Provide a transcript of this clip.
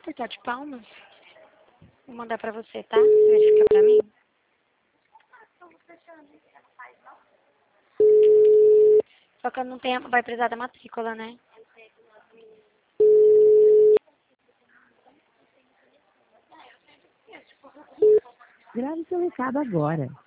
apertar de palmas? Vou mandar pra você, tá? Você verifica pra mim. Só que eu não tenho, vai precisar da matrícula, né? Grave seu recado agora.